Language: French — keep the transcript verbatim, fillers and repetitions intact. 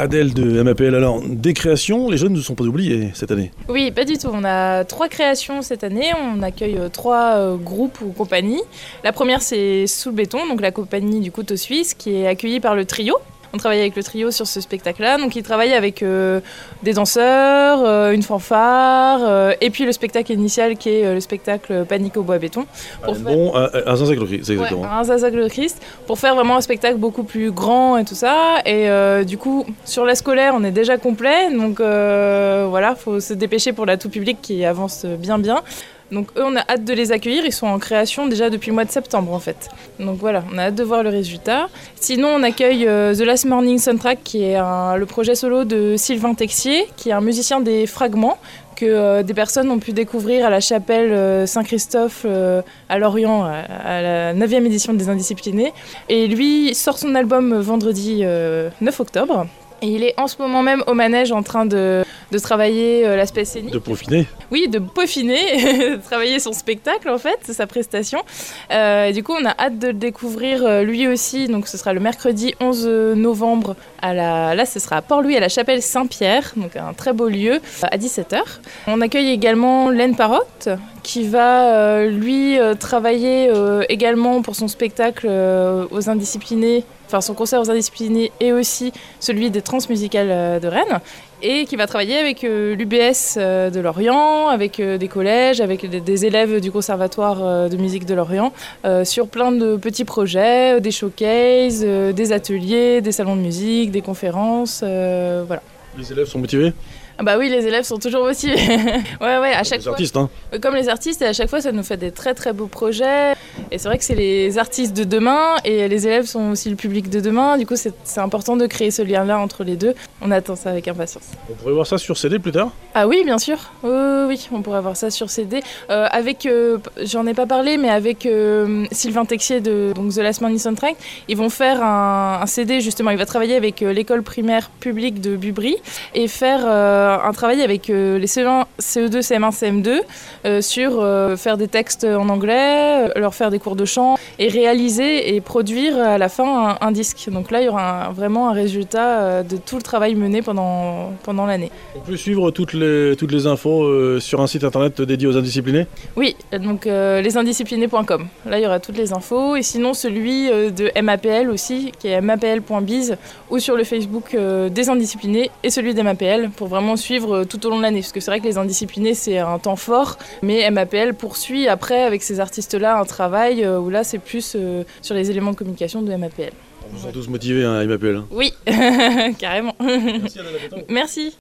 Adèle de M A P L, alors des créations, les jeunes ne sont pas oubliés cette année. Oui, pas du tout. On a trois créations cette année. On accueille euh, trois euh, groupes ou compagnies. La première, c'est Sous le béton, donc la compagnie du couteau suisse, qui est accueillie par le trio. On travaille avec le trio sur ce spectacle-là. Donc, ils travaillent avec euh, des danseurs, euh, une fanfare, euh, et puis le spectacle initial qui est euh, le spectacle Panique au bois béton. Pour faire... Bon, un, un Zazac le Christ, c'est exactement. Ouais, un Zazac le Christ, pour faire vraiment un spectacle beaucoup plus grand et tout ça. Et euh, du coup, sur la scolaire, on est déjà complet. Donc euh, voilà, il faut se dépêcher pour la tout public qui avance bien bien. Donc eux, on a hâte de les accueillir, ils sont en création déjà depuis le mois de septembre en fait. Donc voilà, on a hâte de voir le résultat. Sinon, on accueille euh, The Last Morning Soundtrack, qui est un, le projet solo de Sylvain Texier, qui est un musicien des Fragments, que euh, des personnes ont pu découvrir à la chapelle euh, Saint-Christophe euh, à Lorient, à, à la neuvième édition des Indisciplinés. Et lui sort son album vendredi euh, neuf octobre. Et il est en ce moment même au manège en train de, de travailler euh, l'aspect scénique. De peaufiner. Oui, de peaufiner, de travailler son spectacle en fait, sa prestation. Euh, et du coup, on a hâte de le découvrir euh, lui aussi. Donc, ce sera le mercredi onze novembre. À la, là, ce sera à Port-Louis, à la chapelle Saint-Pierre, donc un très beau lieu, à dix-sept heures. On accueille également Laine Parotte, qui va euh, lui euh, travailler euh, également pour son spectacle euh, aux Indisciplinés, enfin son concert aux Indisciplinés et aussi celui des Transmusicales euh, de Rennes, et qui va travailler avec euh, l'U B S euh, de Lorient, avec euh, des collèges, avec des, des élèves du Conservatoire euh, de musique de Lorient, euh, sur plein de petits projets, euh, des showcases, euh, des ateliers, des salons de musique, des conférences, euh, voilà. Les élèves sont motivés ? Ah bah oui, les élèves sont toujours motivés. ouais, ouais, à chaque les fois. Artistes, hein. Comme les artistes, et à chaque fois, ça nous fait des très très beaux projets. Et c'est vrai que c'est les artistes de demain et les élèves sont aussi le public de demain. Du coup, c'est, c'est important de créer ce lien-là entre les deux. On attend ça avec impatience. On pourrait voir ça sur C D plus tard ? Ah oui, bien sûr. Oui, oui, oui, on pourrait voir ça sur C D. Euh, avec, euh, j'en ai pas parlé, mais avec euh, Sylvain Texier de donc, The Last Morning Soundtrack, ils vont faire un, un C D justement. Il va travailler avec euh, l'école primaire publique de Bubry et faire euh, un travail avec euh, les C E un, C E deux, C M un, C M deux euh, sur euh, faire des textes en anglais, euh, leur faire des cours de chant et réaliser et produire à la fin un, un disque. Donc là, il y aura un, vraiment un résultat euh, de tout le travail mené pendant, pendant l'année. On peut suivre toutes les, toutes les infos euh, sur un site internet dédié aux Indisciplinés ? Oui, donc euh, les indisciplinés point com. Là, il y aura toutes les infos. Et sinon, celui euh, de M A P L aussi, qui est m a p l point biz, ou sur le Facebook euh, des Indisciplinés et celui d'M A P L, pour vraiment suivre euh, tout au long de l'année. Parce que c'est vrai que les Indisciplinés, c'est un temps fort, mais M A P L poursuit après, avec ces artistes-là, un travail euh, où là, c'est plus euh, sur les éléments de communication de M A P L. Ils sont tous motivés, hein, M A P L. Oui, carrément. Merci Adèle. Merci.